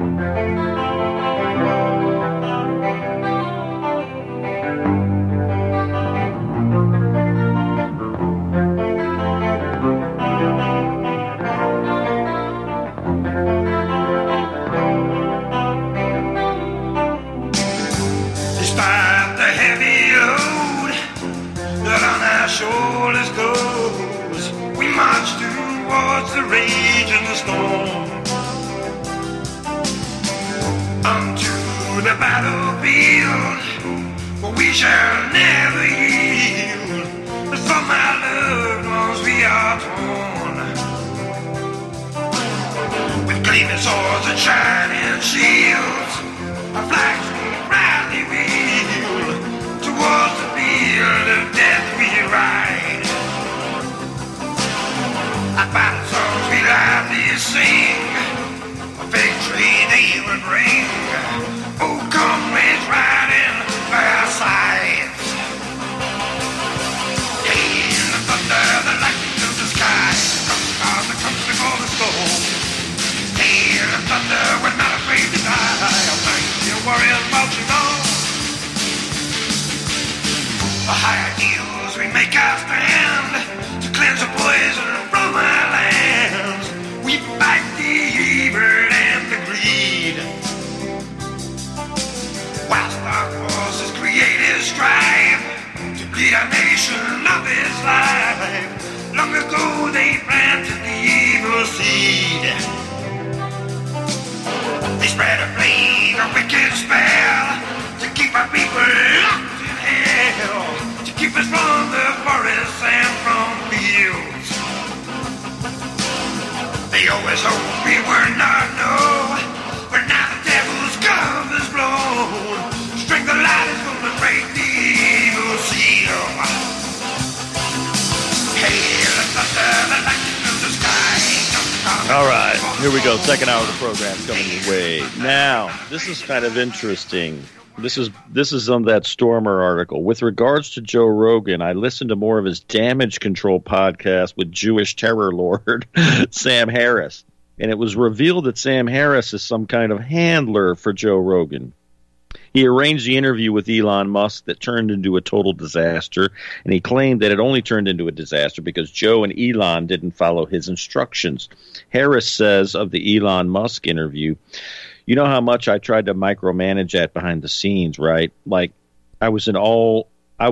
Second hour of the program coming your way. Now, this is kind of interesting. This is on that Stormer article. With regards to Joe Rogan, I listened to more of his Damage Control podcast with Jewish terror lord Sam Harris, and it was revealed that Sam Harris is some kind of handler for Joe Rogan. He arranged the interview with Elon Musk that turned into a total disaster, and he claimed that it only turned into a disaster because Joe and Elon didn't follow his instructions. Harris says of the Elon Musk interview, "You know how much I tried to micromanage that behind the scenes, right? Like I was all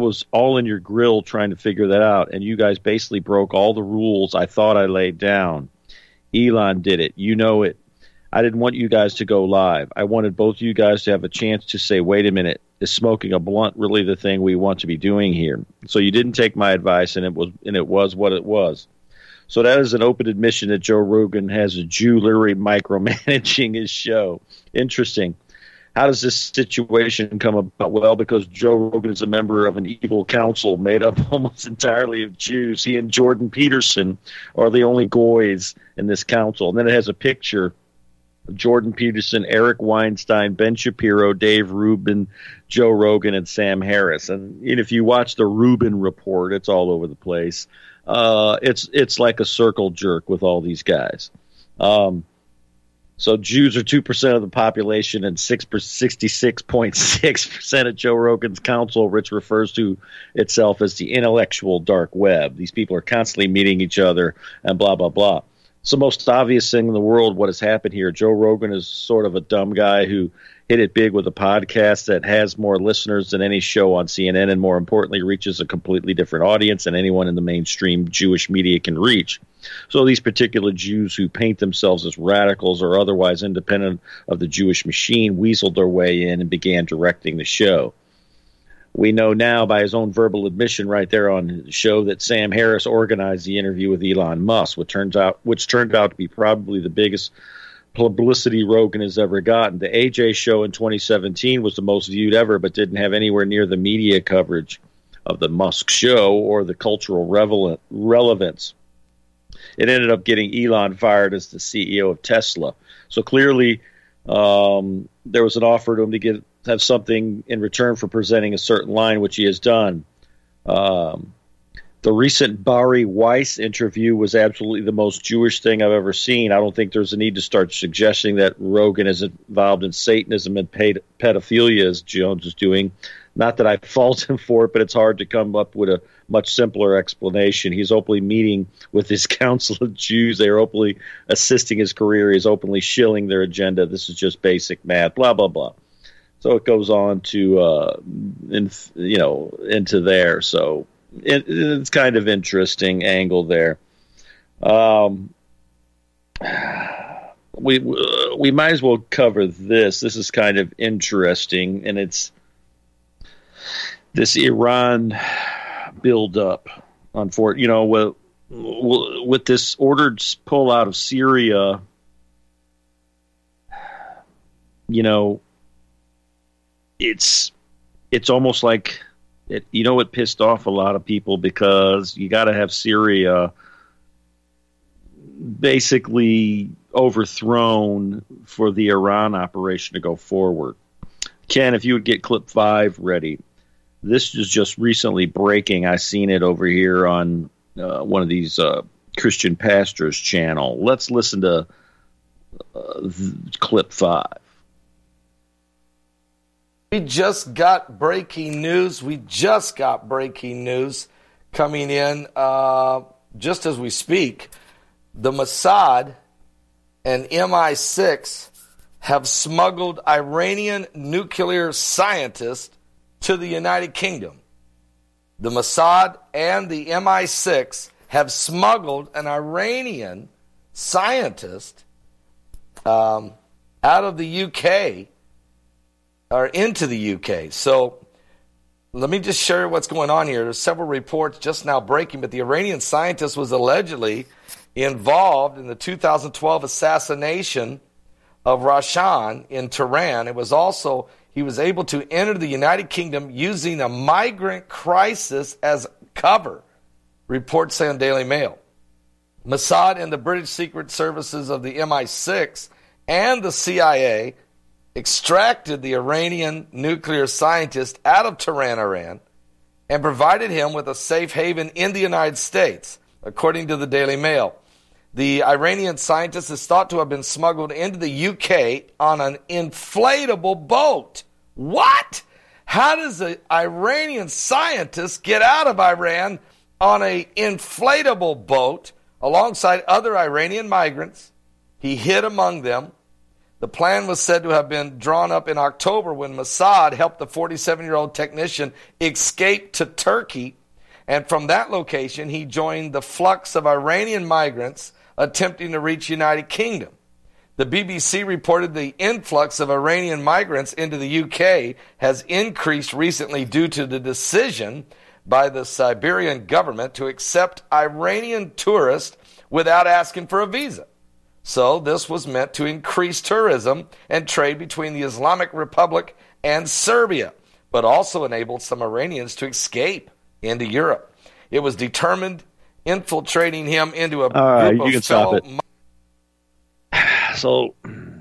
in your grill trying to figure that out, and you guys basically broke all the rules I thought I laid down. Elon did it. You know it. I didn't want you guys to go live. I wanted both of you guys to have a chance to say, wait a minute, is smoking a blunt really the thing we want to be doing here? So you didn't take my advice, and it was what it was." So that is an open admission that Joe Rogan has a Jewelry micromanaging his show. Interesting. How does this situation come about? Well, because Joe Rogan is a member of an evil council made up almost entirely of Jews. He and Jordan Peterson are the only goys in this council. And then it has a picture of Jordan Peterson, Eric Weinstein, Ben Shapiro, Dave Rubin, Joe Rogan, and Sam Harris. And if you watch the Rubin Report, it's all over the place. It's like a circle jerk with all these guys. So Jews are 2% of the population and 66.6% of Joe Rogan's council, which refers to itself as the intellectual dark web. These people are constantly meeting each other and blah, blah, blah. It's the most obvious thing in the world what has happened here. Joe Rogan is sort of a dumb guy who hit it big with a podcast that has more listeners than any show on CNN and, more importantly, reaches a completely different audience than anyone in the mainstream Jewish media can reach. So these particular Jews who paint themselves as radicals or otherwise independent of the Jewish machine weaseled their way in and began directing the show. We know now by his own verbal admission right there on the show that Sam Harris organized the interview with Elon Musk, which turned out to be probably the biggest publicity Rogan has ever gotten. The AJ show in 2017 was the most viewed ever, but didn't have anywhere near the media coverage of the Musk show or the cultural relevance. It ended up getting Elon fired as the CEO of Tesla. So clearly there was an offer to him to have something in return for presenting a certain line, which he has done. The recent Bari Weiss interview was absolutely the most Jewish thing I've ever seen. I don't think there's a need to start suggesting that Rogan is involved in Satanism and pedophilia, as Jones is doing. Not that I fault him for it, but it's hard to come up with a much simpler explanation. He's openly meeting with his council of Jews. They are openly assisting his career. He's openly shilling their agenda. This is just basic math, blah, blah, blah. So it goes on to, into there. So it's kind of interesting angle there. We might as well cover this. This is kind of interesting, and it's this Iran build-up. With this ordered pull out of Syria, it's almost like it pissed off a lot of people, because you got to have Syria basically overthrown for the Iran operation to go forward. Ken, if you would get clip 5 ready. This is just recently breaking. I seen it over here on one of these Christian pastors' channel. Let's listen to clip 5. We just got breaking news. Coming in just as we speak. The Mossad and MI6 have smuggled Iranian nuclear scientists to the United Kingdom. The Mossad and the MI6 have smuggled an Iranian scientist out of the UK, or into the UK. So let me just share what's going on here. There's several reports just now breaking, but the Iranian scientist was allegedly involved in the 2012 assassination of Rashan in Tehran. He was able to enter the United Kingdom using a migrant crisis as cover, reports say on Daily Mail. Mossad and the British Secret Services of the MI6 and the CIA extracted the Iranian nuclear scientist out of Tehran, Iran, and provided him with a safe haven in the United States, according to the Daily Mail. The Iranian scientist is thought to have been smuggled into the UK on an inflatable boat. What? How does an Iranian scientist get out of Iran on an inflatable boat alongside other Iranian migrants? He hid among them. The plan was said to have been drawn up in October when Mossad helped the 47-year-old technician escape to Turkey. And from that location, he joined the flux of Iranian migrants attempting to reach United Kingdom. The BBC reported the influx of Iranian migrants into the UK has increased recently due to the decision by the Siberian government to accept Iranian tourists without asking for a visa. So this was meant to increase tourism and trade between the Islamic Republic and Serbia, but also enabled some Iranians to escape into Europe. It was determined infiltrating him into a group of fellow... So,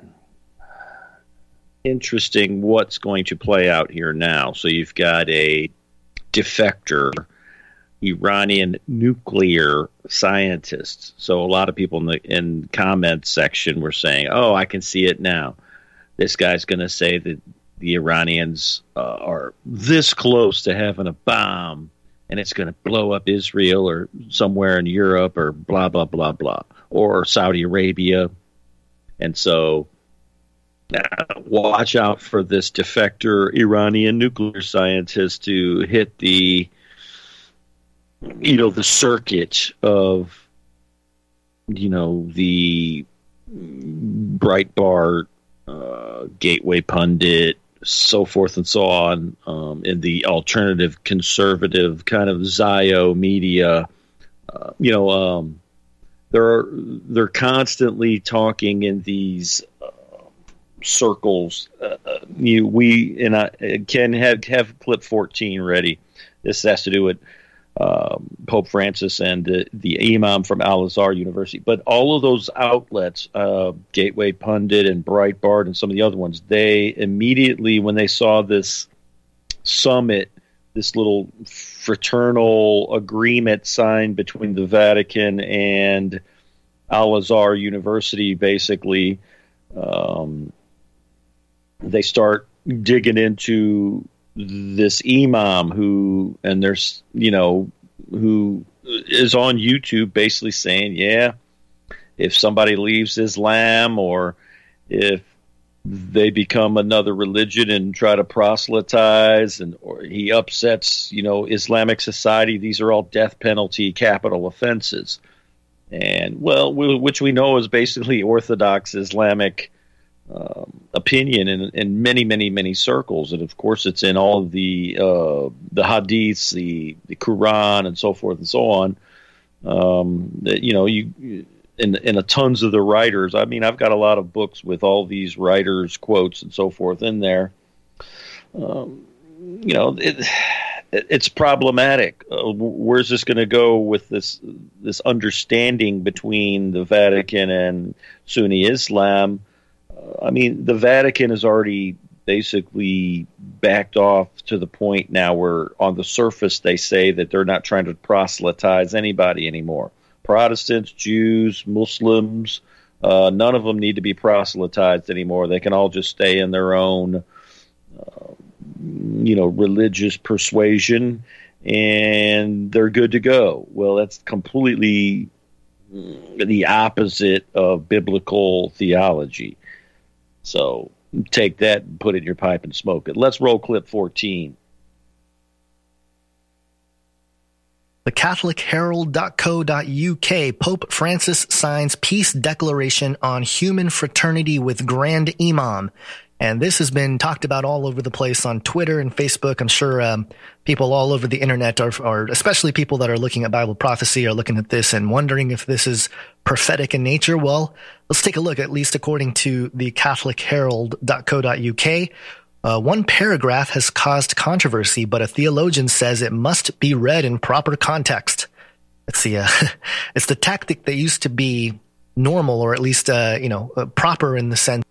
interesting what's going to play out here now. So you've got a defector, Iranian nuclear scientist. So a lot of people in comments section were saying, oh, I can see it now. This guy's going to say that the Iranians are this close to having a bomb, and it's going to blow up Israel or somewhere in Europe or blah, blah, blah, blah, or Saudi Arabia. And so watch out for this defector Iranian nuclear scientist to hit the circuit of, the Breitbart, Gateway Pundit, so forth and so on, in the alternative conservative kind of Zio media. They're constantly talking in these circles. Ken have clip 14 ready. This has to do with Pope Francis and the imam from Al-Azhar University. But all of those outlets, Gateway Pundit and Breitbart and some of the other ones, they immediately, when they saw this summit this little fraternal agreement signed between the Vatican and Al-Azhar University. Basically, they start digging into this imam who is on YouTube basically saying, yeah, if somebody leaves Islam or if they become another religion and try to proselytize or he upsets, Islamic society, these are all death penalty capital offenses. And, which we know is basically Orthodox Islamic opinion in many, many, many circles. And, of course, it's in all of the hadiths, the Quran, and so forth and so on. In a tons of the writers. I mean, I've got a lot of books with all these writers' quotes and so forth in there. It's problematic. Where's this going to go with this understanding between the Vatican and Sunni Islam? I mean, the Vatican has already basically backed off to the point now where on the surface they say that they're not trying to proselytize anybody anymore. Protestants, Jews, Muslims, none of them need to be proselytized anymore. They can all just stay in their own, religious persuasion, and they're good to go. Well, that's completely the opposite of biblical theology. So take that and put it in your pipe and smoke it. Let's roll clip 14. The CatholicHerald.co.uk, Pope Francis signs peace declaration on human fraternity with Grand Imam. And this has been talked about all over the place on Twitter and Facebook. I'm sure people all over the internet are, especially people that are looking at Bible prophecy, are looking at this and wondering if this is prophetic in nature. Well, let's take a look, at least according to the CatholicHerald.co.uk. One paragraph has caused controversy, but a theologian says it must be read in proper context. It's the tactic that used to be normal, or at least proper in the sense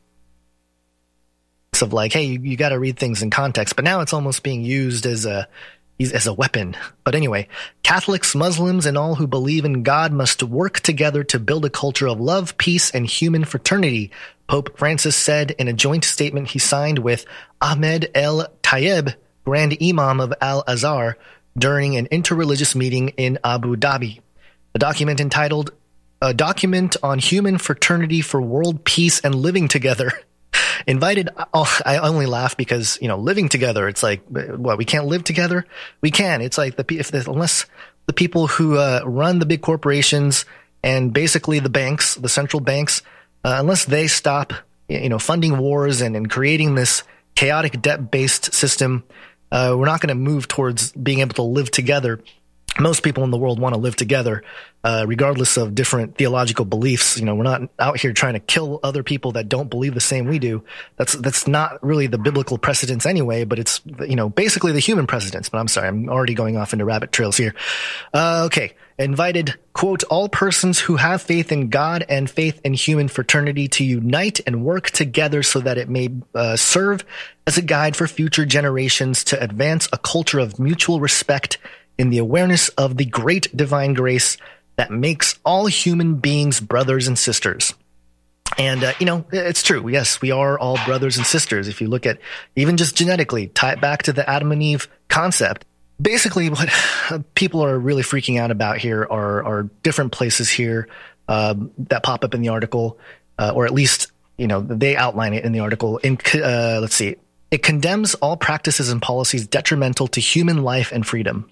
of like, hey, you got to read things in context. But now it's almost being used as a weapon. But anyway, Catholics, Muslims, and all who believe in God must work together to build a culture of love, peace, and human fraternity, Pope Francis said in a joint statement he signed with Ahmed El Tayeb, Grand Imam of Al-Azhar, during an interreligious meeting in Abu Dhabi. The document entitled A Document on Human Fraternity for World Peace and Living Together invited, I only laugh because, living together, it's like, what, we can't live together? We can. It's like unless the people who run the big corporations and basically the banks, the central banks, unless they stop, funding wars and creating this chaotic debt-based system, we're not going to move towards being able to live together. Most people in the world want to live together, regardless of different theological beliefs. We're not out here trying to kill other people that don't believe the same we do. That's not really the biblical precedence anyway, but it's, basically the human precedence. But I'm sorry, I'm already going off into rabbit trails here. Okay. Invited, quote, all persons who have faith in God and faith in human fraternity to unite and work together so that it may serve as a guide for future generations to advance a culture of mutual respect in the awareness of the great divine grace that makes all human beings brothers and sisters. And, it's true. Yes, we are all brothers and sisters. If you look at even just genetically, tie it back to the Adam and Eve concept. Basically, what people are really freaking out about here are different places here that pop up in the article, or at least, they outline it in the article. Let's see. It condemns all practices and policies detrimental to human life and freedom.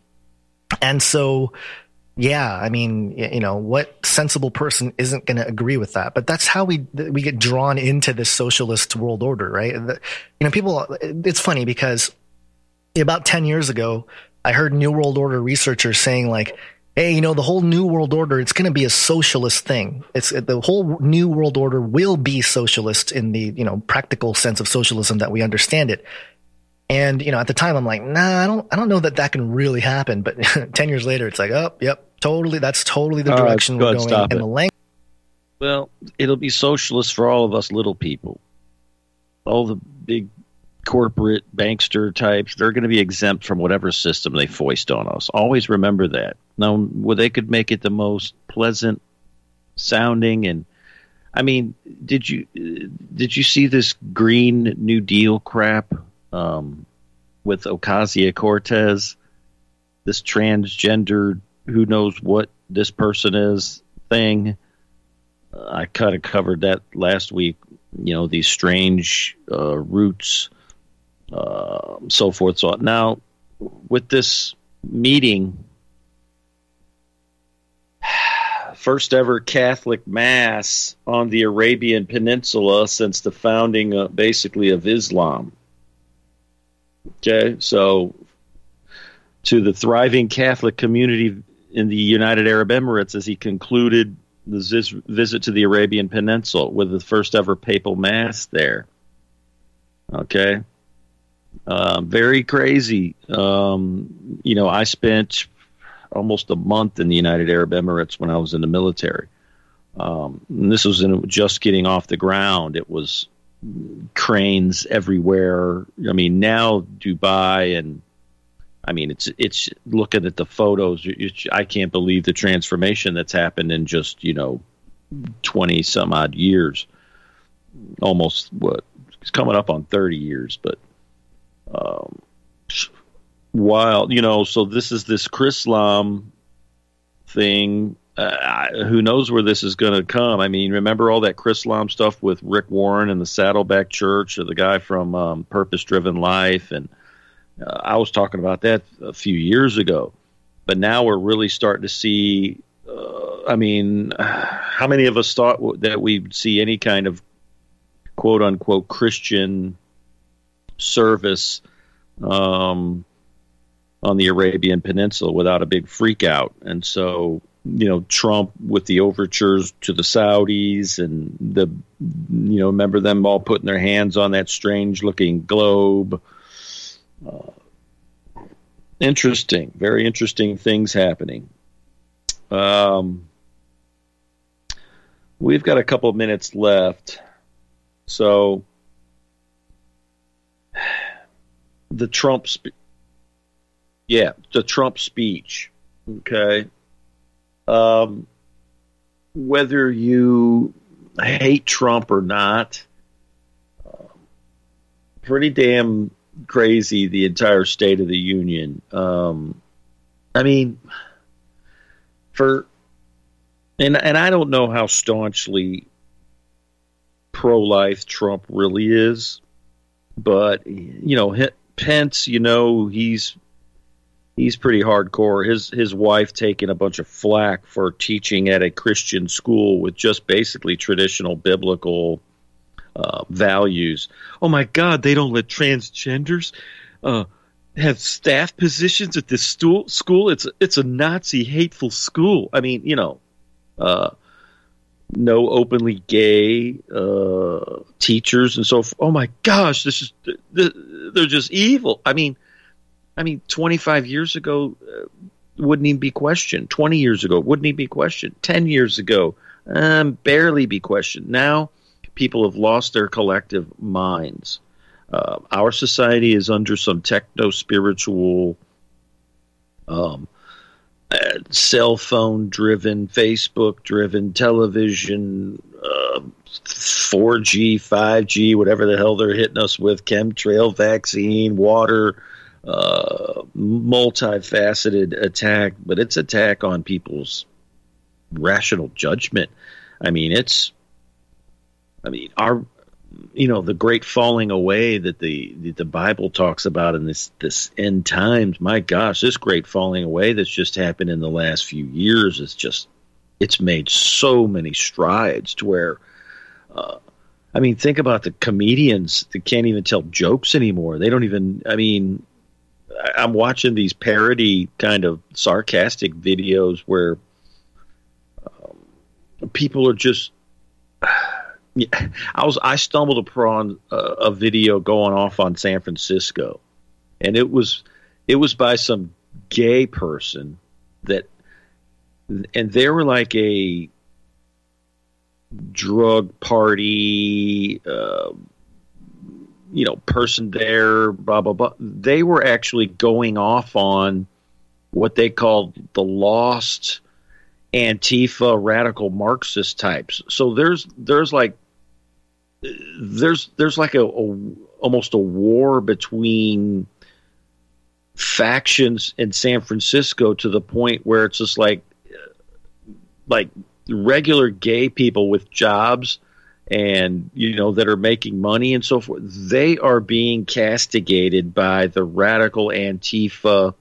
And so, yeah, I mean, what sensible person isn't going to agree with that? But that's how we get drawn into this socialist world order, right? People, it's funny because about 10 years ago, I heard New World Order researchers saying like, hey, the whole New World Order, it's going to be a socialist thing. The whole New World Order will be socialist in the, practical sense of socialism that we understand it. And, at the time I'm like, nah, I don't know that can really happen. But 10 years later, it's like, oh, yep, totally. That's totally the direction we're going. Stop and it. the language. Well, it'll be socialist for all of us little people. All the big corporate bankster types, they're going to be exempt from whatever system they foist on us. Always remember that. Now, well, they could make it the most pleasant sounding. And I mean, did you see this Green New Deal crap with Ocasio-Cortez, this transgender, who knows what this person is thing? I kind of covered that last week. You know, these strange roots, so forth. So now, with this meeting, first ever Catholic Mass on the Arabian Peninsula since the founding, basically, of Islam. Okay, so to the thriving Catholic community in the United Arab Emirates, as he concluded this visit to the Arabian Peninsula with the first ever papal mass there. Okay. Very crazy. I spent almost a month in the United Arab Emirates when I was in the military. And this was just getting off the ground. It was cranes everywhere. I mean, now Dubai, and I mean, it's looking at the photos. I can't believe the transformation that's happened in just 20 some odd years. Almost it's coming up on 30 years, but wild. So this is this Chrislam thing. Who knows where this is going to come? I mean, remember all that Chrislam stuff with Rick Warren and the Saddleback Church, or the guy from Purpose Driven Life, and I was talking about that a few years ago, but now we're really starting to see. How many of us thought that we'd see any kind of quote unquote Christian service on the Arabian Peninsula without a big freak out? And so, Trump with the overtures to the Saudis, and remember them all putting their hands on that strange looking globe. Interesting, very interesting things happening. We've got a couple of minutes left. So the Trump speech. Okay. Whether you hate Trump or not, pretty damn crazy, the entire State of the Union. And I don't know how staunchly pro-life Trump really is, but Pence, he's pretty hardcore. His wife taking a bunch of flack for teaching at a Christian school with just basically traditional biblical values. Oh my God, they don't let transgenders have staff positions at this school. It's a Nazi hateful school. I mean, no openly gay teachers and so forth. Oh my gosh, they're just evil. I mean, 25 years ago wouldn't even be questioned. 20 years ago wouldn't even be questioned. 10 years ago, barely be questioned. Now, people have lost their collective minds. Our society is under some techno-spiritual, cell phone-driven, Facebook-driven, television, 4G, 5G, whatever the hell they're hitting us with, chemtrail, vaccine, water, multifaceted attack. But it's attack on people's rational judgment. The great falling away that the Bible talks about in this end times. My gosh, this great falling away that's just happened in the last few years it's made so many strides to where, think about the comedians that can't even tell jokes anymore. They don't even, I'm watching these parody kind of sarcastic videos where people are just, I stumbled upon a video going off on San Francisco, and it was by some gay person and they were like a drug party, person there, blah, blah, blah. They were actually going off on what they called the lost Antifa radical Marxist types. So there's like almost a war between factions in San Francisco, to the point where it's just like regular gay people with jobs and that are making money and so forth, they are being castigated by the radical Antifa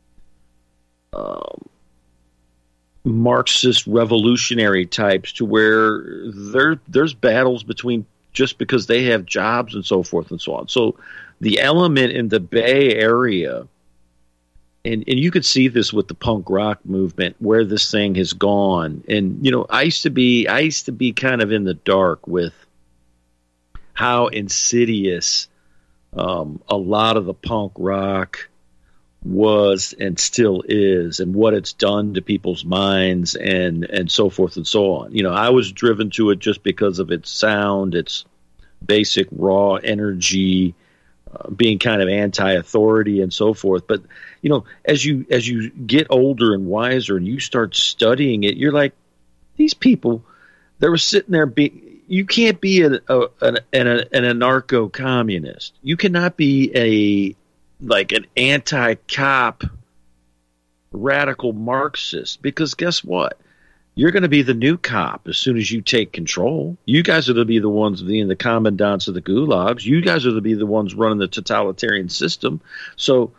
Marxist revolutionary types, to where there's battles between, just because they have jobs and so forth and so on. So the element in the Bay Area, and you could see this with the punk rock movement, where this thing has gone. And I used to be kind of in the dark with how insidious a lot of the punk rock was and still is, and what it's done to people's minds and so forth and so on. I was driven to it just because of its sound, its basic raw energy, being kind of anti-authority and so forth. But as you get older and wiser and you start studying it, you're like, these people, they were sitting there you can't be an anarcho-communist. You cannot be an anti-cop radical Marxist, because guess what? You're going to be the new cop as soon as you take control. You guys are going to be the ones being the commandants of the gulags. You guys are going to be the ones running the totalitarian system. So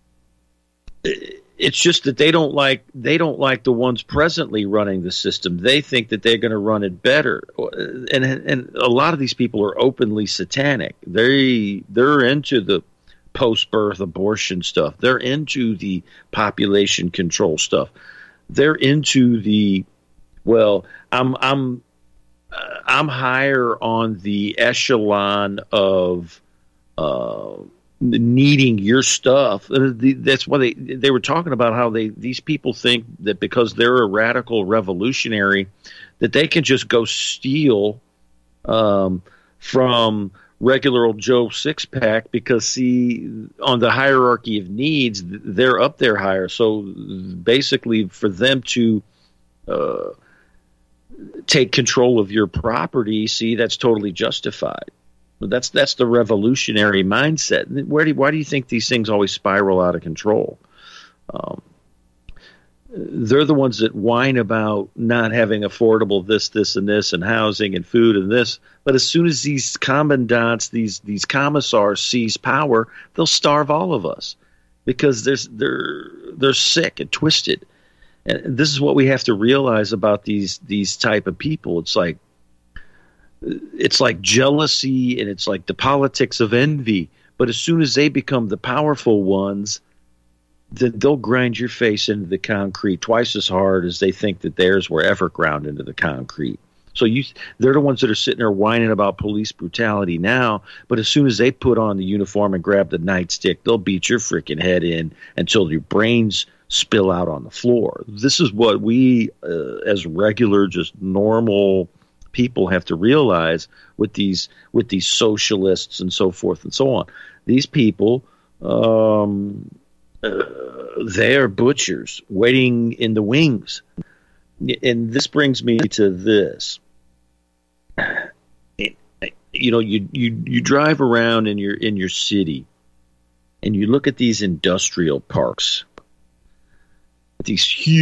it's just that they don't like the ones presently running the system. They think that they're going to run it better. And a lot of these people are openly satanic. They're into the post-birth abortion stuff. They're into the population control stuff. They're into the, well, I'm higher on the echelon of needing your stuff. That's why they were talking about how these people think that because they're a radical revolutionary, that they can just go steal from regular old Joe Six-Pack, because, see, on the hierarchy of needs, they're up there higher. So basically, for them to take control of your property, see, that's totally justified. That's the revolutionary mindset. Why do you think these things always spiral out of control? They're the ones that whine about not having affordable this, and this, and housing and food and this. But as soon as these commandants, these commissars seize power, they'll starve all of us, because they're sick and twisted. And this is what we have to realize about these type of people. It's like jealousy, and it's like the politics of envy. But as soon as they become the powerful ones, then they'll grind your face into the concrete twice as hard as they think that theirs were ever ground into the concrete. So they're the ones that are sitting there whining about police brutality now, but as soon as they put on the uniform and grab the nightstick, they'll beat your freaking head in until your brains spill out on the floor. This is what we, as regular, just normal people, have to realize with these socialists and so forth and so on. These people, they are butchers waiting in the wings. And this brings me to this. You drive around in your city, and you look at these industrial parks, these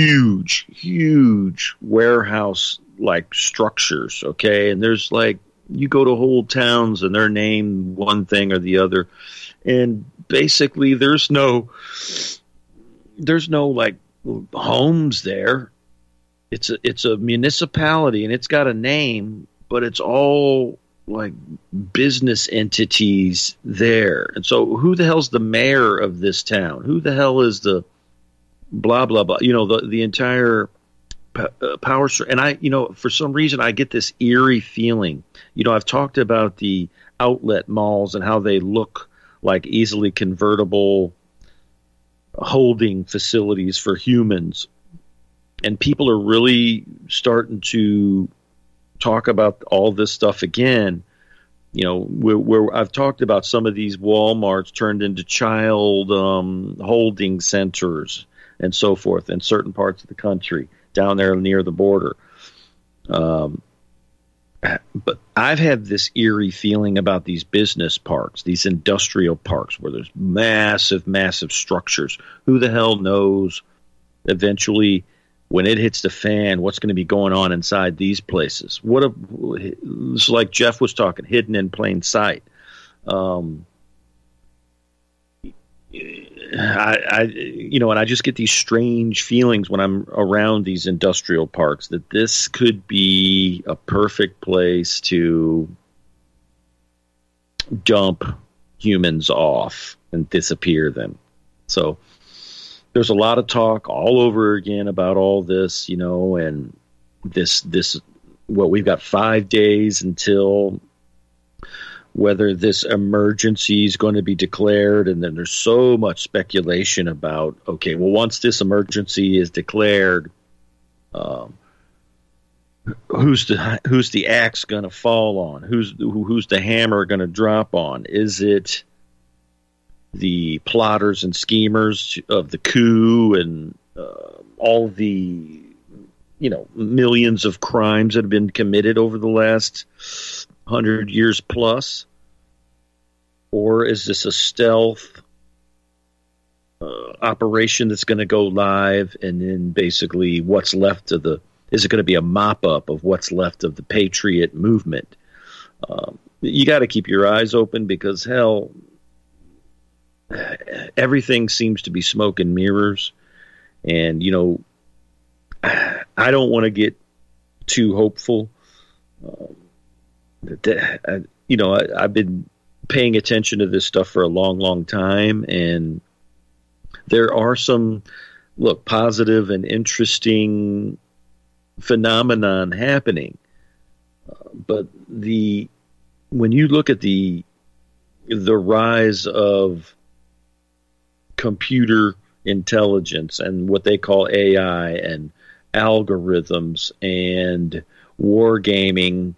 huge warehouse like structures, okay? And there's like, you go to whole towns and they're named one thing or the other, and basically there's no like homes there. It's a municipality, and it's got a name, but it's all like business entities there. And so who the hell's the mayor of this town? Who the hell is the blah blah blah? The entire power. And for some reason I get this eerie feeling. I've talked about the outlet malls and how they look like easily convertible holding facilities for humans. And people are really starting to talk about all this stuff again. where I've talked about some of these Walmarts turned into child holding centers and so forth in certain parts of the country down there near the border. But I've had this eerie feeling about these business parks, these industrial parks, where there's massive, massive structures. Who the hell knows eventually when it hits the fan, what's going to be going on inside these places? It's like Jeff was talking, hidden in plain sight. And I just get these strange feelings when I'm around these industrial parks that this could be a perfect place to dump humans off and disappear them. So there's a lot of talk all over again about all this, and we've got 5 days until whether this emergency is going to be declared. And then there's so much speculation about, okay, well, once this emergency is declared, who's the axe going to fall on? Who's the hammer going to drop on? Is it the plotters and schemers of the coup and all the millions of crimes that have been committed over the last 100 years plus? Or is this a stealth operation that's going to go live, and then basically what's left of is it going to be a mop-up of what's left of the Patriot movement? You got to keep your eyes open because, hell, everything seems to be smoke and mirrors. And, I don't want to get too hopeful. I've been paying attention to this stuff for a long, long time, and there are some positive and interesting phenomenon happening. But when you look at the rise of computer intelligence and what they call AI and algorithms and wargaming,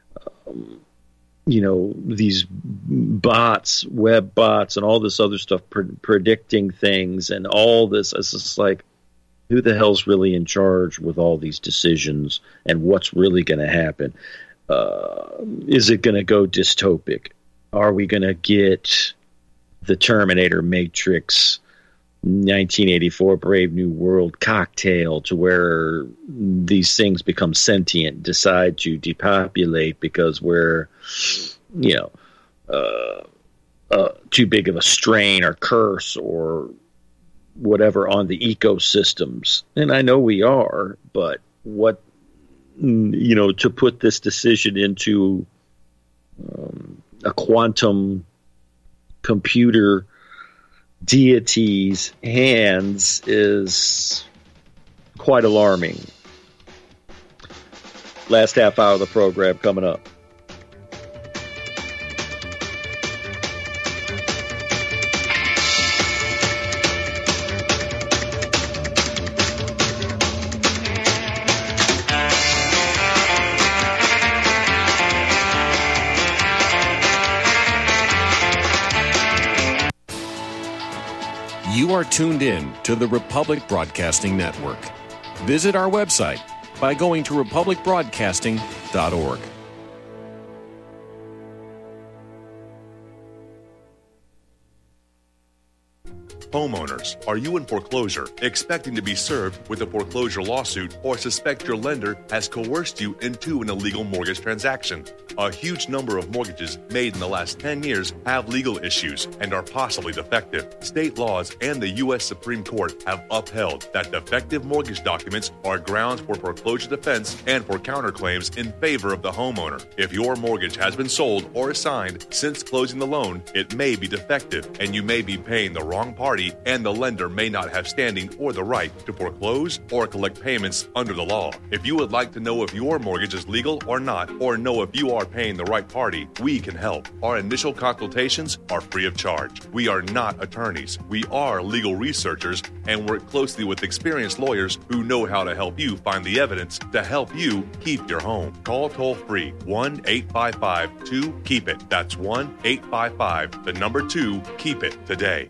these bots, web bots, and all this other stuff predicting things and all this. It's just like, who the hell's really in charge with all these decisions and what's really going to happen? Is it going to go dystopic? Are we going to get the Terminator Matrix 1984 Brave New World cocktail to where these things become sentient, decide to depopulate because we're, too big of a strain or curse or whatever on the ecosystems? And I know we are, but what, to put this decision into a quantum computer deity's hands is quite alarming. Last half hour of the program coming up. You are tuned in to the Republic Broadcasting Network. Visit our website by going to republicbroadcasting.org. Homeowners, are you in foreclosure, expecting to be served with a foreclosure lawsuit, or suspect your lender has coerced you into an illegal mortgage transaction? A huge number of mortgages made in the last 10 years have legal issues and are possibly defective. State laws and the U.S. Supreme Court have upheld that defective mortgage documents are grounds for foreclosure defense and for counterclaims in favor of the homeowner. If your mortgage has been sold or assigned since closing the loan, it may be defective and you may be paying the wrong party party, and the lender may not have standing or the right to foreclose or collect payments under the law. If you would like to know if your mortgage is legal or not, or know if you are paying the right party, we can help. Our initial consultations are free of charge. We are not attorneys. We are legal researchers and work closely with experienced lawyers who know how to help you find the evidence to help you keep your home. Call toll-free 1-855-2-KEEP-IT. That's 1-855-2-KEEP-IT today.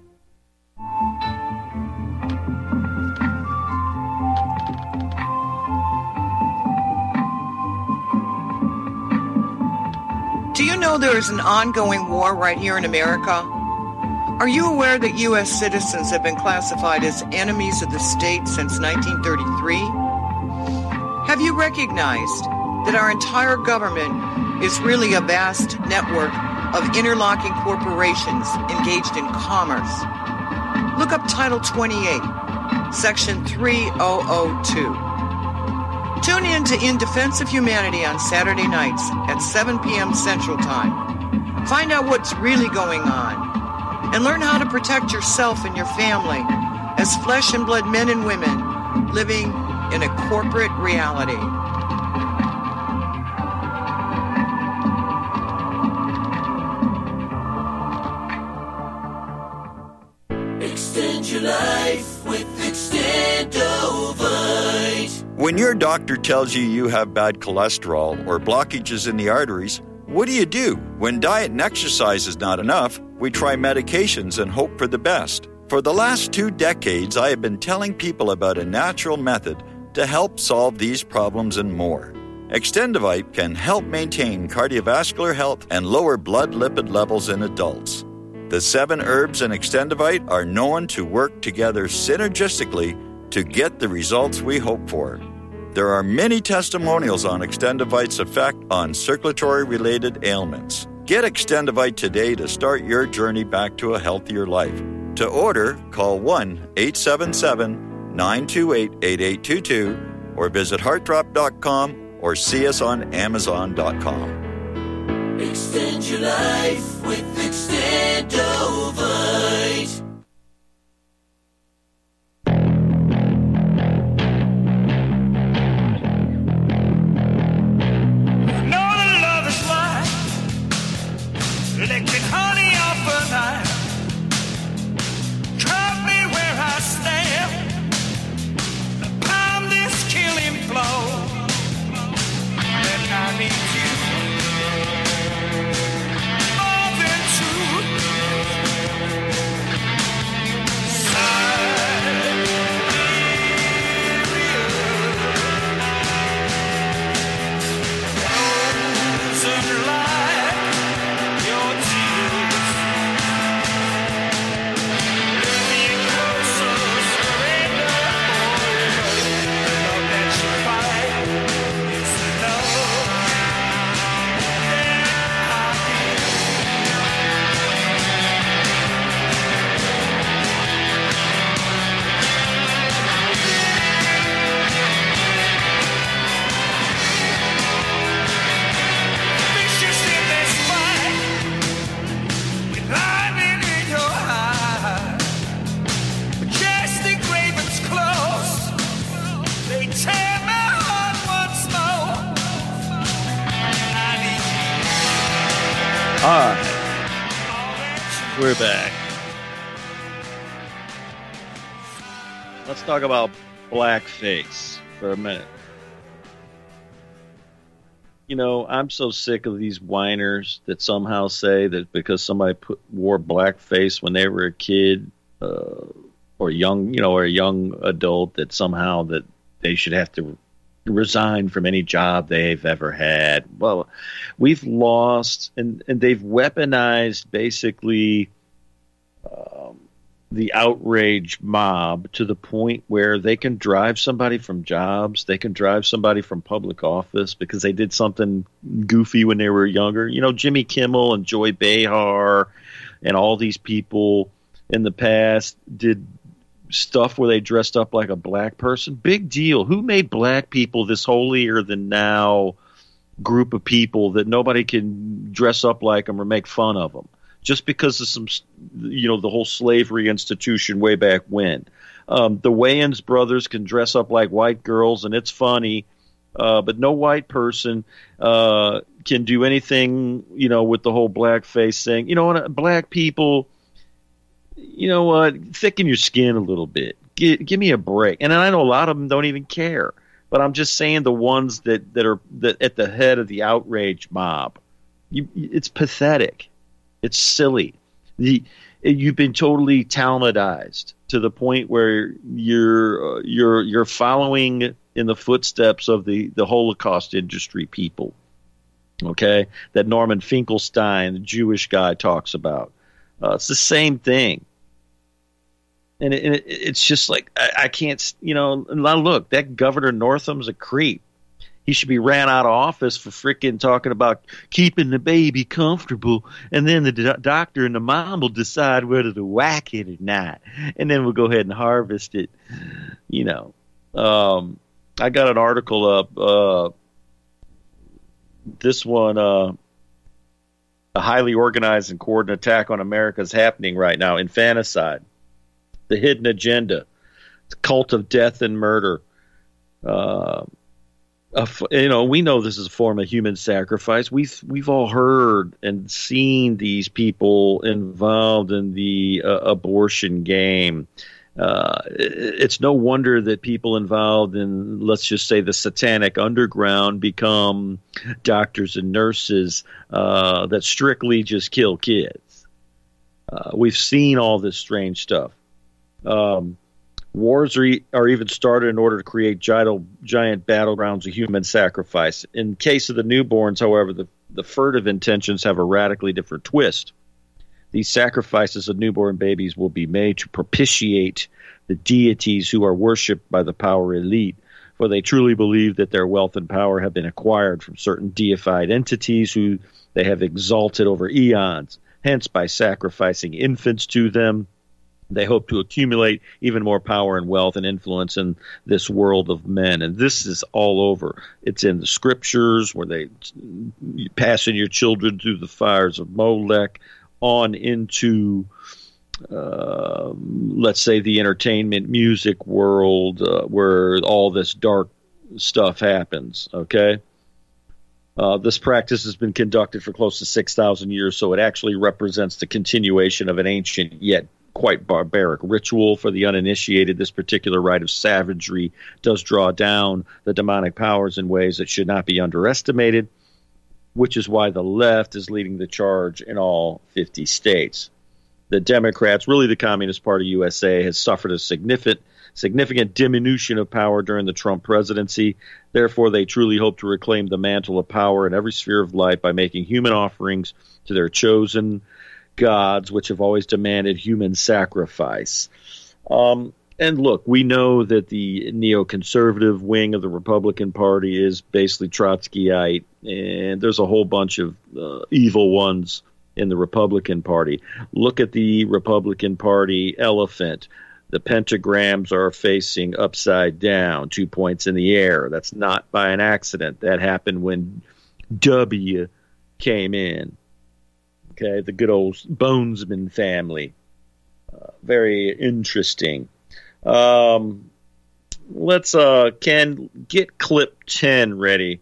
Do you know there is an ongoing war right here in America? Are you aware that U.S. citizens have been classified as enemies of the state since 1933? Have you recognized that our entire government is really a vast network of interlocking corporations engaged in commerce? Look up Title 28, Section 3002. Tune in to In Defense of Humanity on Saturday nights at 7 p.m. Central Time. Find out what's really going on and learn how to protect yourself and your family as flesh and blood men and women living in a corporate reality. Extend your life with Extendovite. When your doctor tells you have bad cholesterol or blockages in the arteries, what do? When diet and exercise is not enough, we try medications and hope for the best. For the last 2 decades, I have been telling people about a natural method to help solve these problems and more. Extendovite can help maintain cardiovascular health and lower blood lipid levels in adults. The 7 herbs in Extendovite are known to work together synergistically to get the results we hope for. There are many testimonials on Extendovite's effect on circulatory-related ailments. Get Extendovite today to start your journey back to a healthier life. To order, call 1-877-928-8822 or visit heartdrop.com or see us on amazon.com. Extend your life with Extendovite. Licking honey off a knife. Drop me where I stand. Upon this killing blow. And I need you more than Hi, we're back. Let's talk about blackface for a minute. You know, I'm so sick of these whiners that somehow say that because somebody wore blackface when they were a kid or young, or a young adult, that somehow that they should have to resign from any job they've ever had. Well, we've lost, and they've weaponized basically the outrage mob to the point where they can drive somebody from jobs, they can drive somebody from public office because they did something goofy when they were younger. You know, Jimmy Kimmel and Joy Behar and all these people in the past did stuff where they dressed up like a black person. Big deal. Who made black people this holier than now group of people that nobody can dress up like them or make fun of them? just because of some, the whole slavery institution way back when. The Wayans brothers can dress up like white girls, and it's funny, but no white person can do anything, with the whole blackface thing. Black people, thicken your skin a little bit. Give me a break. And I know a lot of them don't even care, but I'm just saying the ones that are at the head of the outrage mob. It's pathetic. It's silly. You've been totally Talmudized to the point where you're following in the footsteps of the Holocaust industry people. Okay, that Norman Finkelstein, the Jewish guy, talks about. It's the same thing. And it's just like, I can't, look, that Governor Northam's a creep. He should be ran out of office for freaking talking about keeping the baby comfortable, and then the doctor and the mom will decide whether to whack it or not, and then we'll go ahead and harvest it. I got an article up. This one, a highly organized and coordinated attack on America is happening right now. Infanticide, the hidden agenda, the cult of death and murder. We know this is a form of human sacrifice. We've all heard and seen these people involved in the abortion game. It's no wonder that people involved in, let's just say, the satanic underground become doctors and nurses that strictly just kill kids. We've seen all this strange stuff. Wars are even started in order to create giant battlegrounds of human sacrifice. In case of the newborns, however, the furtive intentions have a radically different twist. These sacrifices of newborn babies will be made to propitiate the deities who are worshipped by the power elite, for they truly believe that their wealth and power have been acquired from certain deified entities who they have exalted over eons. Hence, by sacrificing infants to them, they hope to accumulate even more power and wealth and influence in this world of men. And this is all over. It's in the scriptures where they passing your children through the fires of Molech on into, let's say, the entertainment music world where all this dark stuff happens. Okay. This practice has been conducted for close to 6,000 years, so it actually represents the continuation of an ancient yet quite barbaric ritual. For the uninitiated, this particular rite of savagery does draw down the demonic powers in ways that should not be underestimated, which is why the left is leading the charge in all 50 states. The Democrats, really the Communist Party USA, has suffered a significant diminution of power during the Trump presidency. Therefore, they truly hope to reclaim the mantle of power in every sphere of life by making human offerings to their chosen gods, which have always demanded human sacrifice. And look, we know that the neoconservative wing of the Republican Party is basically Trotskyite, and there's a whole bunch of evil ones in the Republican Party. Look at the Republican Party elephant. The pentagrams are facing upside down, 2 points in the air. That's not by an accident. That happened when W came in. Okay, the good old Bonesman family. Very interesting. Let's Ken, get clip 10 ready.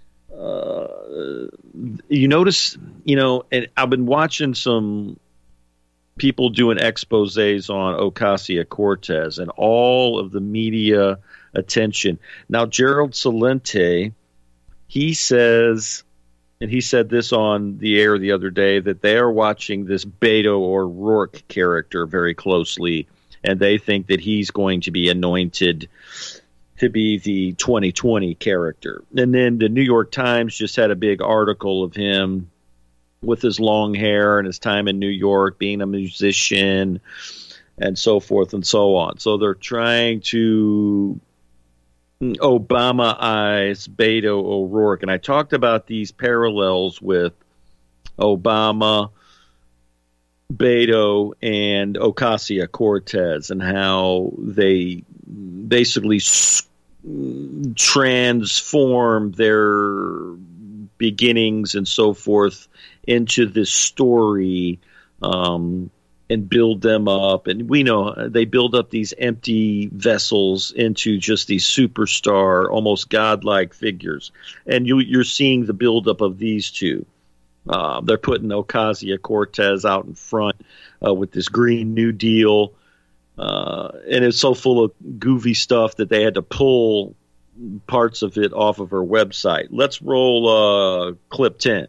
You notice, and I've been watching some people doing exposés on Ocasio-Cortez and all of the media attention. Now, Gerald Celente, he says, and he said this on the air the other day, that they are watching this Beto O'Rourke character very closely, and they think that he's going to be anointed to be the 2020 character. And then the New York Times just had a big article of him with his long hair and his time in New York, being a musician, and so forth and so on. So they're trying to Obama-ize Beto O'Rourke. And I talked about these parallels with Obama, Beto, and Ocasio-Cortez, and how they basically transform their beginnings and so forth into this story and build them up. And we know they build up these empty vessels into just these superstar, almost godlike figures. And you're seeing the buildup of these two. They're putting Ocasio-Cortez out in front with this Green New Deal. And it's so full of goofy stuff that they had to pull parts of it off of her website. Let's roll clip 10.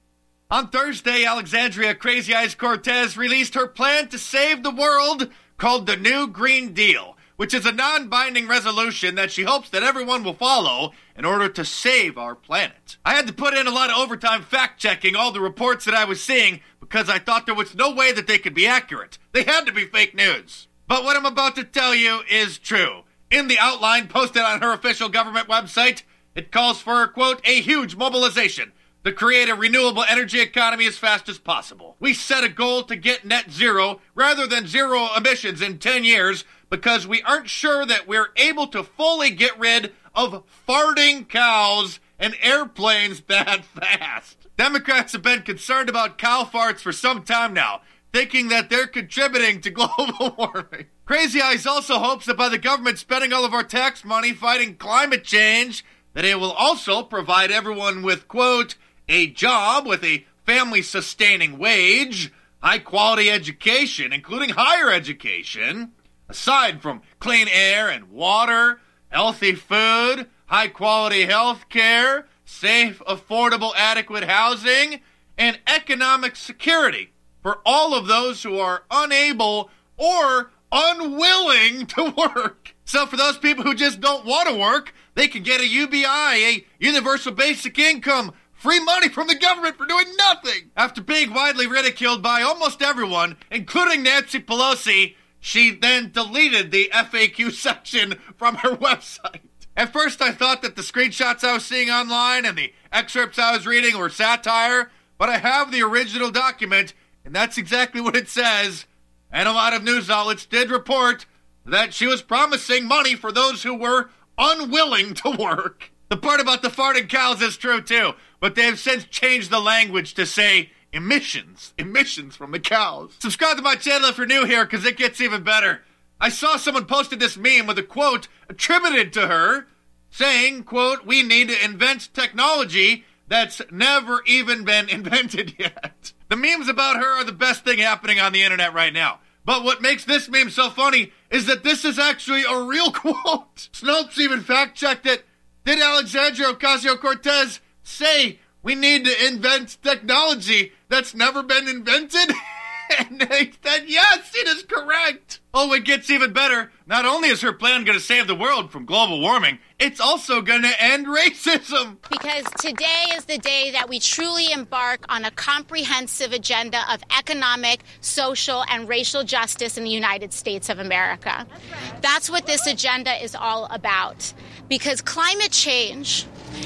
On Thursday, Alexandria Crazy Eyes Cortez released her plan to save the world called the New Green Deal, which is a non-binding resolution that she hopes that everyone will follow in order to save our planet. I had to put in a lot of overtime fact-checking all the reports that I was seeing because I thought there was no way that they could be accurate. They had to be fake news. But what I'm about to tell you is true. In the outline posted on her official government website, it calls for, quote, a huge mobilization to create a renewable energy economy as fast as possible. We set a goal to get net zero rather than zero emissions in 10 years because we aren't sure that we're able to fully get rid of farting cows and airplanes that fast. Democrats have been concerned about cow farts for some time now, thinking that they're contributing to global warming. Crazy Eyes also hopes that by the government spending all of our tax money fighting climate change, that it will also provide everyone with, quote, a job with a family-sustaining wage, high-quality education, including higher education, aside from clean air and water, healthy food, high-quality health care, safe, affordable, adequate housing, and economic security for all of those who are unable or unwilling to work. So for those people who just don't want to work, they can get a UBI, a universal basic income, free money from the government for doing nothing. After being widely ridiculed by almost everyone, including Nancy Pelosi, she then deleted the FAQ section from her website. At first, I thought that the screenshots I was seeing online and the excerpts I was reading were satire, but I have the original document, and that's exactly what it says. And a lot of news outlets did report that she was promising money for those who were unwilling to work. The part about the farting cows is true, too, but they have since changed the language to say emissions from the cows. Subscribe to my channel if you're new here, because it gets even better. I saw someone posted this meme with a quote attributed to her, saying, quote, we need to invent technology that's never even been invented yet. The memes about her are the best thing happening on the internet right now. But what makes this meme so funny is that this is actually a real quote. Snopes even fact-checked it. Did Alexandria Ocasio-Cortez say we need to invent technology that's never been invented? And they said, yes, it is correct. Oh, it gets even better. Not only is her plan going to save the world from global warming, it's also going to end racism. Because today is the day that we truly embark on a comprehensive agenda of economic, social, and racial justice in the United States of America. That's what this agenda is all about. Because climate change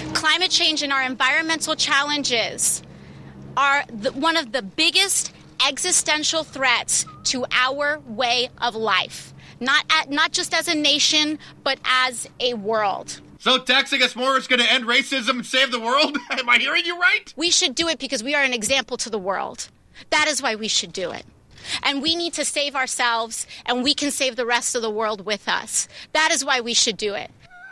and our environmental challenges are one of the biggest existential threats to our way of life, not just as a nation, but as a world. So taxing us more is going to end racism and save the world? Am I hearing you right? We should do it because we are an example to the world. That is why we should do it. And we need to save ourselves, and we can save the rest of the world with us. That is why we should do it.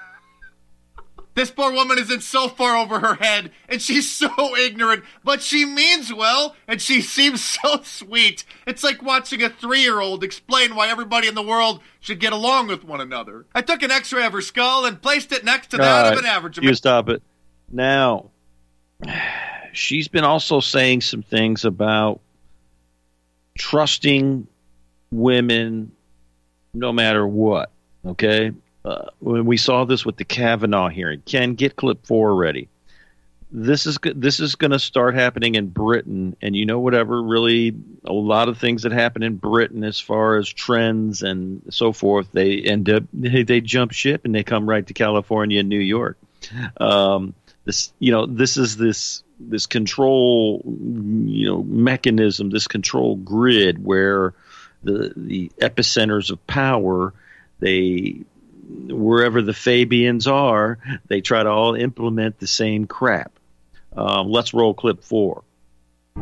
This poor woman is in so far over her head, and she's so ignorant, but she means well, and she seems so sweet. It's like watching a 3-year-old explain why everybody in the world should get along with one another. I took an x-ray of her skull and placed it next to that of an average American. You stop it. Now, she's been also saying some things about trusting women no matter what, okay? When we saw this with the Kavanaugh hearing. Ken, get clip 4 ready. This is going to start happening in Britain, and whatever, really a lot of things that happen in Britain as far as trends and so forth, they end up they jump ship and they come right to California and New York. This is this control mechanism, this control grid where the epicenters of power, wherever the Fabians are, they try to all implement the same crap. Let's roll clip 4.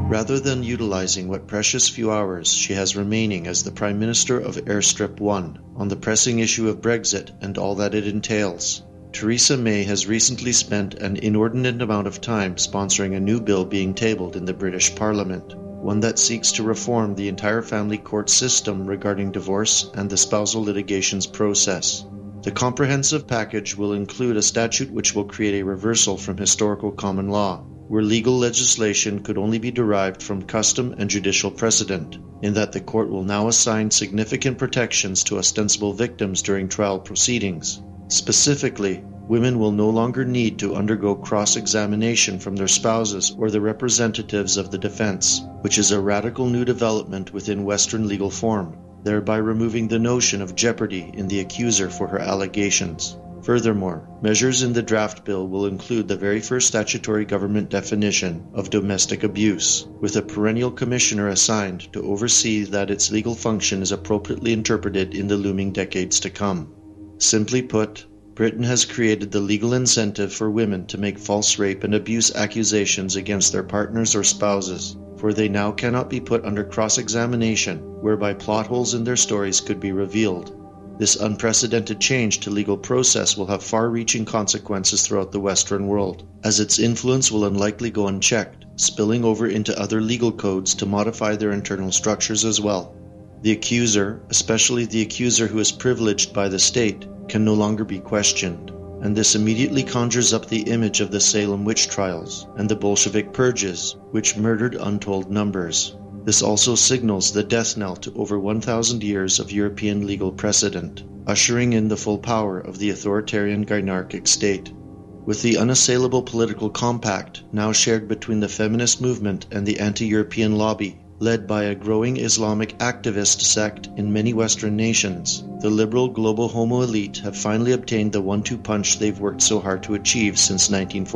Rather than utilizing what precious few hours she has remaining as the Prime Minister of Airstrip 1 on the pressing issue of Brexit and all that it entails, Theresa May has recently spent an inordinate amount of time sponsoring a new bill being tabled in the British Parliament, one that seeks to reform the entire family court system regarding divorce and the spousal litigations process. The comprehensive package will include a statute which will create a reversal from historical common law, where legal legislation could only be derived from custom and judicial precedent, in that the court will now assign significant protections to ostensible victims during trial proceedings. Specifically, women will no longer need to undergo cross-examination from their spouses or the representatives of the defense, which is a radical new development within Western legal form, thereby removing the notion of jeopardy in the accuser for her allegations. Furthermore, measures in the draft bill will include the very first statutory government definition of domestic abuse, with a perennial commissioner assigned to oversee that its legal function is appropriately interpreted in the looming decades to come. Simply put, Britain has created the legal incentive for women to make false rape and abuse accusations against their partners or spouses, for they now cannot be put under cross-examination, whereby plot holes in their stories could be revealed. This unprecedented change to legal process will have far-reaching consequences throughout the Western world, as its influence will unlikely go unchecked, spilling over into other legal codes to modify their internal structures as well. The accuser, especially the accuser who is privileged by the state, can no longer be questioned, and this immediately conjures up the image of the Salem witch trials and the Bolshevik purges, which murdered untold numbers. This also signals the death knell to over 1,000 years of European legal precedent, ushering in the full power of the authoritarian Gynarchic state. With the unassailable political compact now shared between the feminist movement and the anti-European lobby, led by a growing Islamic activist sect in many Western nations, the liberal global homo elite have finally obtained the 1-2 punch they've worked so hard to achieve since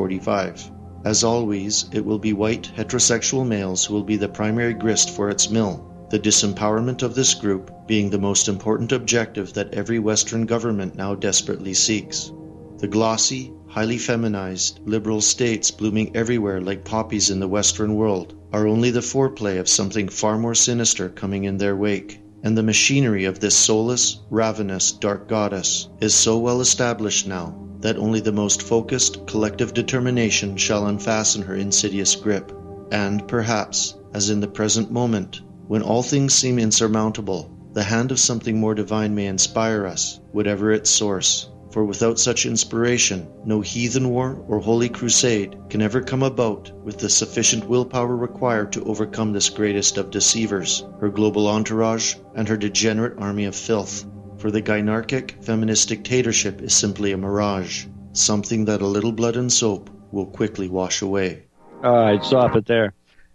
1945. As always, it will be white, heterosexual males who will be the primary grist for its mill, the disempowerment of this group being the most important objective that every Western government now desperately seeks. The glossy, highly feminized, liberal states blooming everywhere like poppies in the Western world are only the foreplay of something far more sinister coming in their wake, and the machinery of this soulless, ravenous, dark goddess is so well established now that only the most focused, collective determination shall unfasten her insidious grip. And perhaps, as in the present moment, when all things seem insurmountable, the hand of something more divine may inspire us, whatever its source. For without such inspiration, no heathen war or holy crusade can ever come about with the sufficient willpower required to overcome this greatest of deceivers, her global entourage, and her degenerate army of filth. For the Gynarchic feminist dictatorship is simply a mirage, something that a little blood and soap will quickly wash away. All right, stop it there.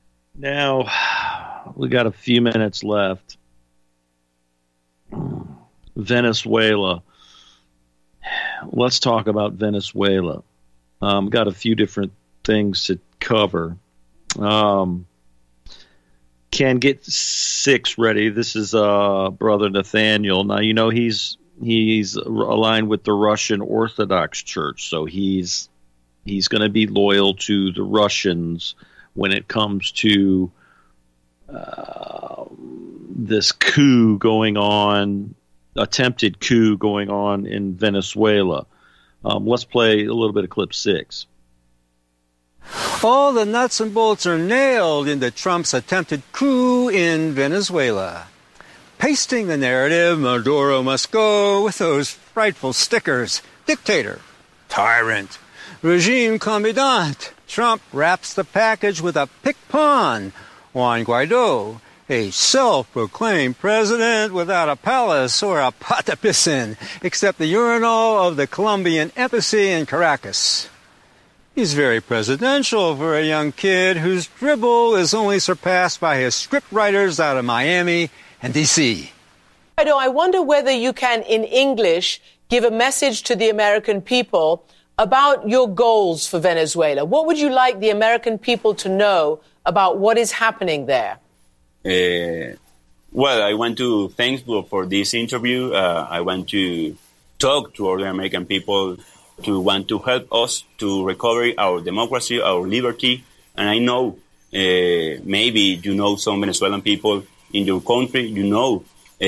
Now, we got a few minutes left. Venezuela. Let's talk about Venezuela. Got a few different things to cover. Can get 6 ready. This is Brother Nathaniel. Now, you know, he's aligned with the Russian Orthodox Church, so he's going to be loyal to the Russians when it comes to this coup going on, attempted coup going on in Venezuela. Let's play a little bit of clip 6. All the nuts and bolts are nailed into Trump's attempted coup in Venezuela. Pasting the narrative, Maduro must go, with those frightful stickers. Dictator, tyrant, regime commandant. Trump wraps the package with a pick pawn. Juan Guaido, a self-proclaimed president without a palace or a pot to piss in, except the urinal of the Colombian embassy in Caracas. He's very presidential for a young kid whose dribble is only surpassed by his script writers out of Miami and D.C. I wonder whether you can, in English, give a message to the American people about your goals for Venezuela. What would you like the American people to know about what is happening there? Well, I want to thank you for this interview. I want to talk to all the American people to want to help us to recover our democracy, our liberty. And I know maybe you know some Venezuelan people in your country. You know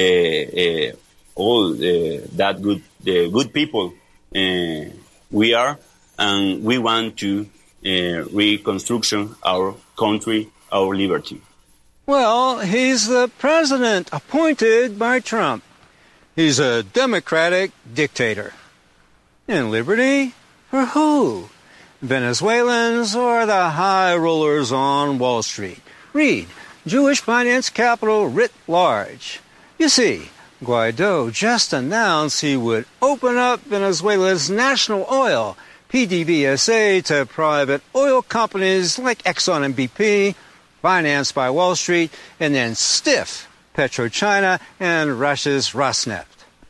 all that good people we are, and we want to reconstruction our country, our liberty. Well, he's the president appointed by Trump. He's a democratic dictator. And liberty? For who? Venezuelans or the high rollers on Wall Street? Read Jewish finance capital writ large. You see, Guaido just announced he would open up Venezuela's national oil, PDVSA, to private oil companies like Exxon and BP, financed by Wall Street, and then stiff PetroChina and Russia's Rosneft.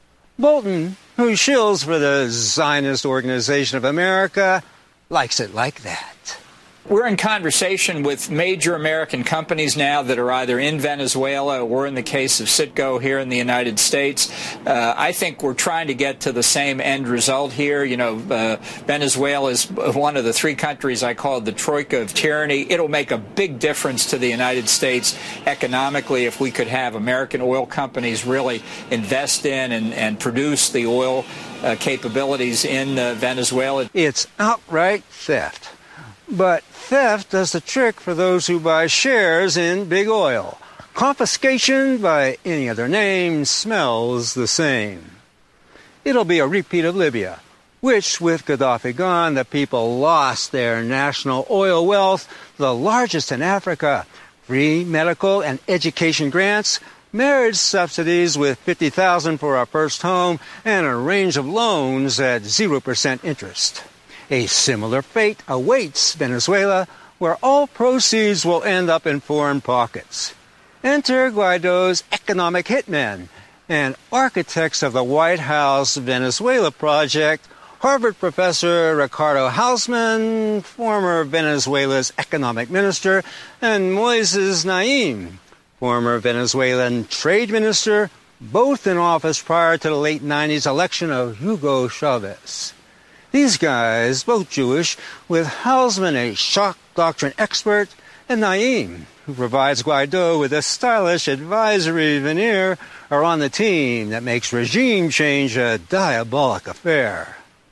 Bolton, who shills for the Zionist Organization of America, likes it like that. We're in conversation with major American companies now that are either in Venezuela or, in the case of Citgo, here in the United States. I think we're trying to get to the same end result here. You know, Venezuela is one of the three countries I call the troika of tyranny. It'll make a big difference to the United States economically if we could have American oil companies really invest in and produce the oil capabilities in Venezuela. It's outright theft. But theft does the trick for those who buy shares in big oil. Confiscation by any other name smells the same. It'll be a repeat of Libya, which, with Gaddafi gone, the people lost their national oil wealth, the largest in Africa, free medical and education grants, marriage subsidies with $50,000 for our first home, and a range of loans at 0% interest. A similar fate awaits Venezuela, where all proceeds will end up in foreign pockets. Enter Guaido's economic hitmen and architects of the White House Venezuela Project, Harvard professor Ricardo Hausman, former Venezuela's economic minister, and Moises Naim, former Venezuelan trade minister, both in office prior to the late 90s election of Hugo Chavez. These guys, both Jewish, with Hausman, a shock doctrine expert, and Naim, who provides Guaido with a stylish advisory veneer, are on the team that makes regime change a diabolic affair.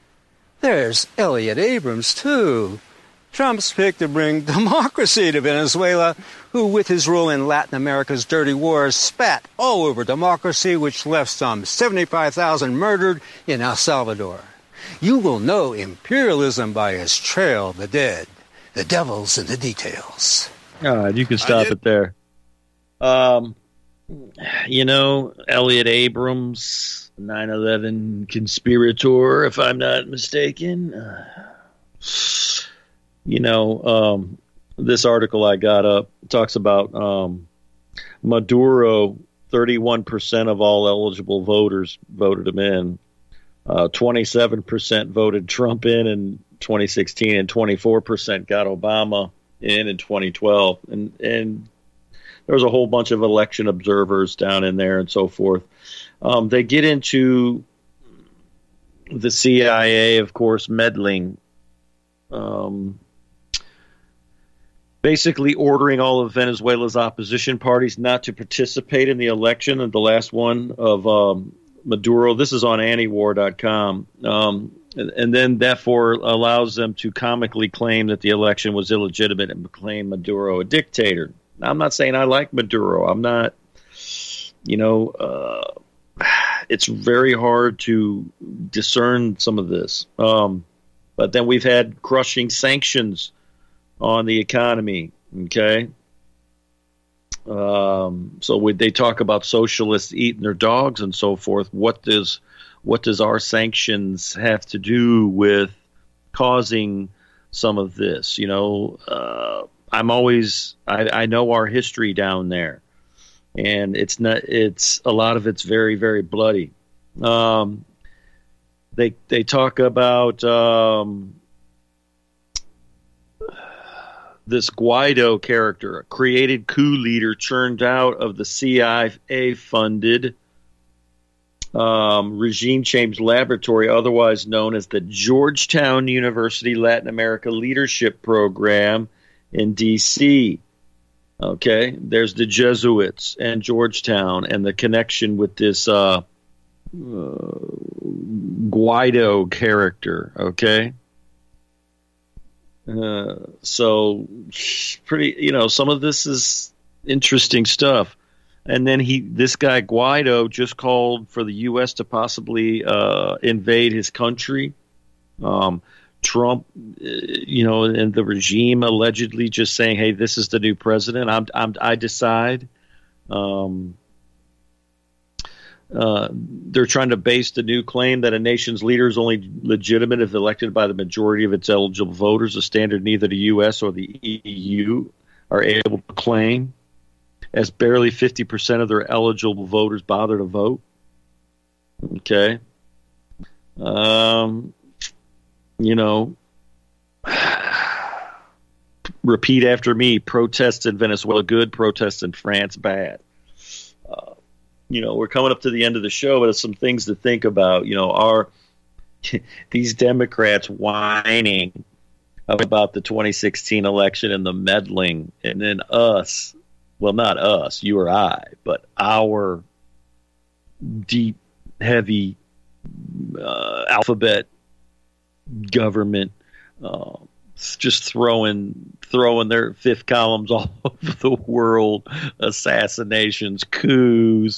There's Elliott Abrams, too, Trump's pick to bring democracy to Venezuela, who, with his role in Latin America's dirty wars, spat all over democracy, which left some 75,000 murdered in El Salvador. You will know imperialism by his trail of the dead. The devil's in the details. All right, you can stop it there. You know, Elliott Abrams, 9/11 conspirator, if I'm not mistaken. This article I got up talks about Maduro. 31% of all eligible voters voted him in. 27% voted Trump in 2016, and 24% got Obama in 2012. And there was a whole bunch of election observers down in there and so forth. They get into the CIA, of course, meddling, basically ordering all of Venezuela's opposition parties not to participate in the election, and the last one of Maduro. This is on antiwar.com. And then therefore allows them to comically claim that the election was illegitimate and proclaim Maduro a dictator. Now, I'm not saying I like Maduro. I'm not, it's very hard to discern some of this. But then we've had crushing sanctions on the economy. Okay. So they talk about socialists eating their dogs and so forth. What does our sanctions have to do with causing some of this? I know our history down there, and it's a lot of it's very, very bloody. They talk about this Guaido character, a created coup leader churned out of the CIA-funded regime change laboratory, otherwise known as the Georgetown University Latin America Leadership Program in D.C. Okay, there's the Jesuits and Georgetown and the connection with this Guaido character. Okay, so pretty, some of this is interesting stuff. And then this guy Guaido just called for the U.S. to possibly invade his country. Trump, and the regime allegedly just saying, "Hey, this is the new president. I decide." They're trying to base the new claim that a nation's leader is only legitimate if elected by the majority of its eligible voters, a standard neither the U.S. or the EU are able to claim, as barely 50% of their eligible voters bother to vote. Okay. Repeat after me: protests in Venezuela good, protests in France bad. We're coming up to the end of the show, but it's some things to think about. Are these Democrats whining about the 2016 election and the meddling, and then us, well, not us, you or I, but our deep, heavy alphabet government just throwing their fifth columns all over the world, assassinations, coups,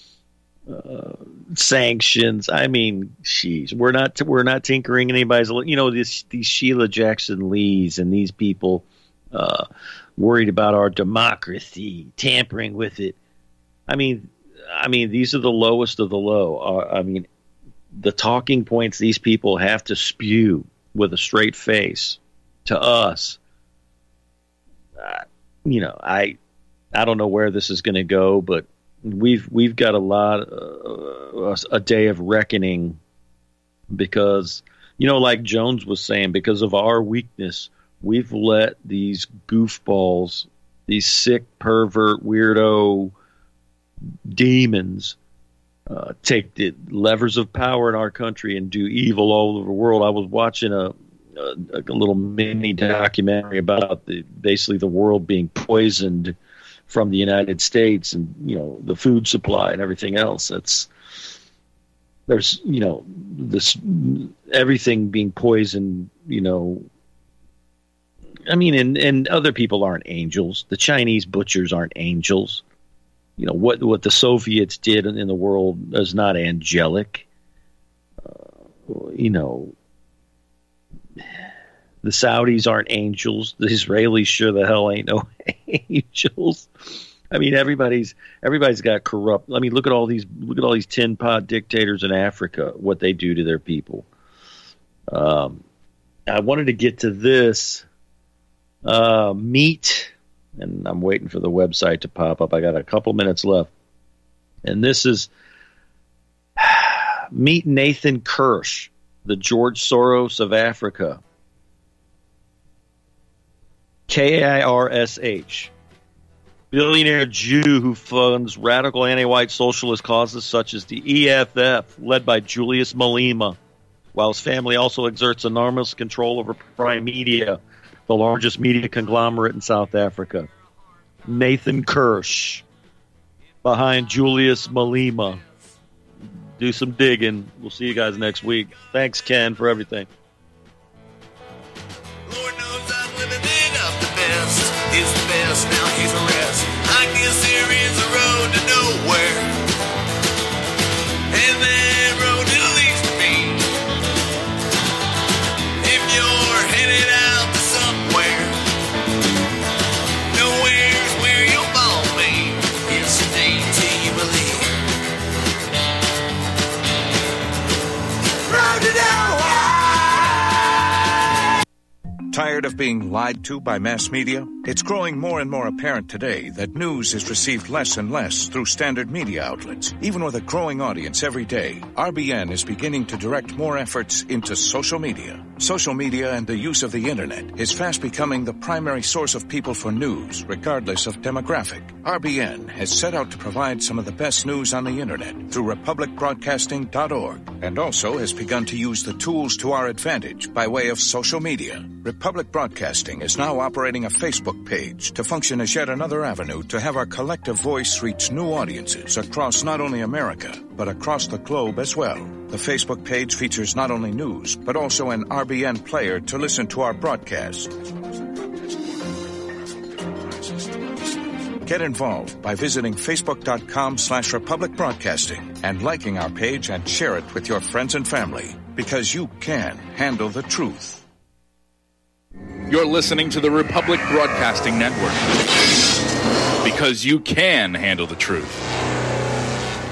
sanctions. I mean, geez, we're not tinkering anybody's. These Sheila Jackson Lees and these people worried about our democracy, tampering with it. I mean, these are the lowest of the low. The talking points these people have to spew with a straight face to us. I don't know where this is going to go, but we've got a day of reckoning, because like Jones was saying, because of our weakness, we've let these goofballs, these sick, pervert, weirdo demons take the levers of power in our country and do evil all over the world. I was watching a little mini documentary about basically the world being poisoned from the United States, and the food supply and everything else. There's this everything being poisoned. And other people aren't angels. The Chinese butchers aren't angels. What the Soviets did in the world is not angelic. The Saudis aren't angels. The Israelis sure the hell ain't no angels. Everybody's got corrupt. Look at all these tin pot dictators in Africa, what they do to their people. I wanted to get to this meat, and I'm waiting for the website to pop up. I got a couple minutes left, and this is meet Nathan Kirsch, the George Soros of Africa. Kirsh, billionaire Jew who funds radical anti-white socialist causes such as the EFF, led by Julius Malema, while his family also exerts enormous control over Prime Media, the largest media conglomerate in South Africa. Nathan Kirsch, behind Julius Malema. Do some digging. We'll see you guys next week. Thanks, Ken, for everything. Is the best, now he's a rest. I guess there is a road to nowhere, and that road it leads to me. If you're headed out to somewhere, nowhere's where you'll follow me. It's a day till you believe. Road to nowhere. Tired of being lied to by mass media? It's growing more and more apparent today that news is received less and less through standard media outlets. Even with a growing audience every day, RBN is beginning to direct more efforts into social media. Social media and the use of the internet is fast becoming the primary source of people for news, regardless of demographic. RBN has set out to provide some of the best news on the internet through republicbroadcasting.org, and also has begun to use the tools to our advantage by way of social media. Republic Broadcasting is now operating a Facebook page to function as yet another avenue to have our collective voice reach new audiences across not only America, but across the globe as well. The Facebook page features not only news, but also an RBN player to listen to our broadcast. Get involved by visiting facebook.com/Republic Broadcasting and liking our page and share it with your friends and family, because you can handle the truth. You're listening to the Republic Broadcasting Network, because you can handle the truth.